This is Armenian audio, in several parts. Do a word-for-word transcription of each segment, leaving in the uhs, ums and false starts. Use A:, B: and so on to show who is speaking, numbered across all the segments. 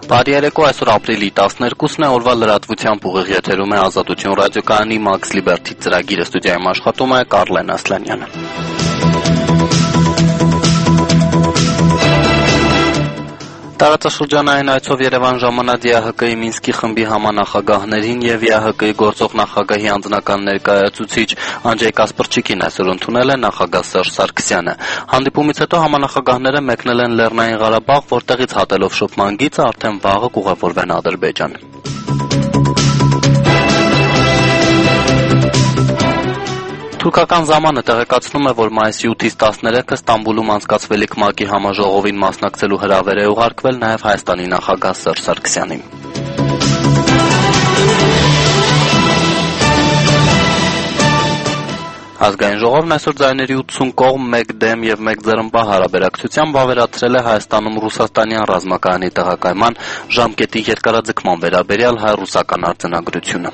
A: Բարի երեկո, այսօր ապրիլի տասներկուսն է, օրվա լրատվությամբ ուղիղ եթերում է Ազատություն ռադիոկայանի Max Liberty ծրագիրը, ստուդիայում աշխատում է Կարլեն Ասլանյանը։ Տարածաշրջանային այցով Երևան ժամանած ԵԱՀԿ-ի Մինսկի խմբի համանախագահներին եւ ԵԱՀԿ-ի գործող նախագահի անձնական ներկայացուցիչ Անջեյ Կասպրչիկին այսօր ընդունել է նախագահ Սերժ Սարգսյանը։ Հանդիպումից հետո համանախագահները մեկնել են Լեռնային Ղարաբաղ, որտեղից հատելով շփման գիծը արդեն վաղը կուղևորվեն Ադրբեջան։ Թուրքական զամանը տեղեկացնում է, որ մայիսի ութից տասներեքը Ստամբուլում անցկացվելիք ՄԱԿ-ի համաժողովին մասնակցելու հրավեր է ուղարկվել նաև Հայաստանի նախագահ Սերժ Սարգսյանին։ Ազգային ժողովն այսօր ձայների ութսուն կողմ, մեկ դեմ եւ մեկ ձեռնպահ հարաբերակցությամբ ավերացրել է Հայաստանում ռուսաստանյան ռազմակայանի տեղակայման ժամկետի երկարաձգման վերաբերյալ հայ-ռուսական արձանագրությունը։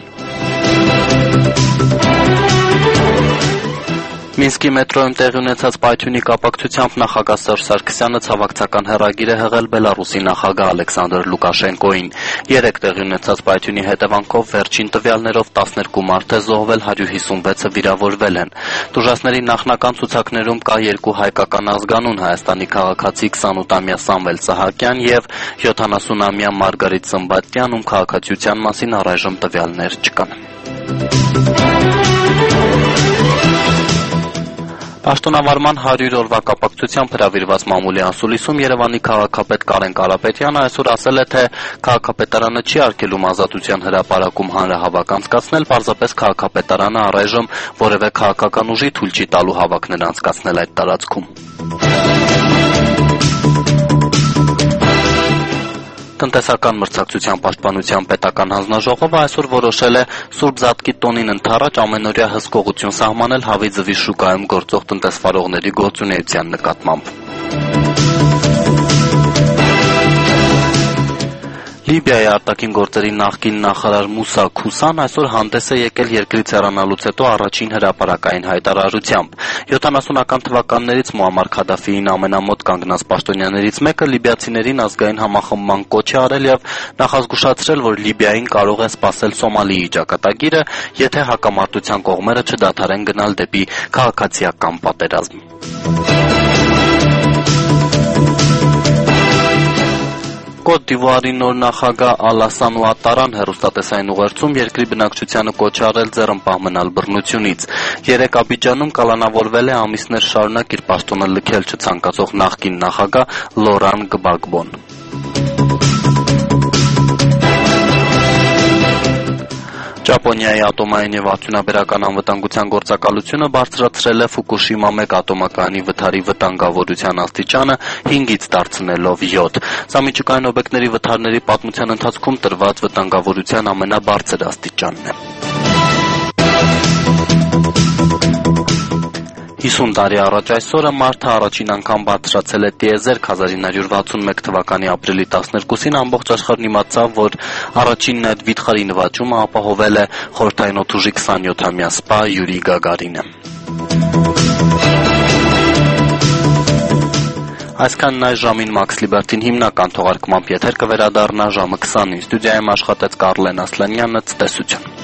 A: Մինսկի մետրոյում տեղի ունեցած պայթյունի կապակցությամբ նախագահ Սերժ Սարգսյանը ցավակցական հեռագիր է հղել Բելարուսի նախագահ Ալեքսանդր Լուկաշենկոին։ Երեկ տեղի ունեցած պայթյունի հետևանքով վերջին տվյալներով տասներկու մարդ է զոհվել, հարյուր հիսունվեցը վիրավորվել են։ Տուժածների նախնական ցուցակներում կա երկու հայկական ազգանուն՝ Հայաստանի քաղաքացի քսանութամյա Սամվել Սահակյան եւ յոթանասունամյա Մարգարիտ Սմբատյան, ում քաղաքացիության մասին առայժմ տվյալներ չկան։ Պաշտոնավարման հարյուր օրվա կապակցությամբ հրավիրված մամուլի անսուլիսում Երևանի քաղաքապետ Կարեն Կարապետյանը այսօր ասել է, թե քաղաքապետարանը չի արգելում Ազատության հրապարակում հանրահավաք անցկացնել, պարզապես քաղաքապետարանը առայժմ որևէ քաղաքական ուժի թույլ չի տալու հավաքներ անցկացնել այդ տարածքում։ Տնտեսական մրցակցության պաշտպանության պետական հանձնաժողովը այսօր որոշել է Սուրբ Զատկի տոնին ընդառաջ ամենօրյա հսկողություն սահմանել հավի ձվի շուկայում գործող տնտեսվարողների գործունեության նկատմամբ։ Լիբիայի արտաքին գործերի նախկին նախարար Մուսա Քուսան այսօր հանդես է եկել երկրից հեռանալուց հետո առաջին հրապարակային հայտարարությամբ։ յոթանասունական թվականներից Մուամմար Քադաֆիին ամենամոտ կանգնած պաշտոնյաներից մեկը լիբիացիներին ազգային համախմբման կոչ է արել եւ նախազգուշացրել, որ Լիբիային կարող է սպասել Սոմալիի ճակատագիրը, եթե հակամարտության կողմերը չդադարեն գնալ դեպի քաղաքացիական պատերազմ։ Կոտ դ'Իվուարի նոր նախագահ Ալասան Ուատարան հեռուստատեսային ուղերձում երկրի բնակչությանը կոչ արել ձեռնպահ մնալ բռնությունից։ Երեկ Աբիջանում կալանավորվել է ամիսներ շարունակ իր պաշտոնը լքել չցանկացող նախկին նախագահ Լորան Գբագբոն։ Ճապոնիայի ատոմային եւ արդյունաբերական անվտանգության գործակալությունը բարձրացրել է Ֆուկուշիմա մեկ ատոմակայանի վթարի վտանգավորության աստիճանը հինգից դարձնելով յոթ։ Սա միջուկային օբյեկտների վթարների պատմության ընթացքում տրված վտանգավորության ամենաբարձր աստիճանն է։ հիսուն տարի առաջ այսօրը մարդը առաջին անգամ բարձրացել է տիեզերք հազար ինը հարյուր վաթսունմեկ թվականի ապրիլի տասներկուսին ամբողջ աշխարհն իմացավ, որ առաջինն այդ վիթխարի նվաճումը ապահովել է խորհրդային օդուժի քսանյոթամյա սպա Յուրի Գագարինը։ Այսքանն այս ժամին Max Liberty-ին հիմնական թողարկմամբ եթեր կվերադառնա ժամը քսանին։ Ստուդիայում աշխատեց Կարլեն Ասլանյանը, ցտեսություն։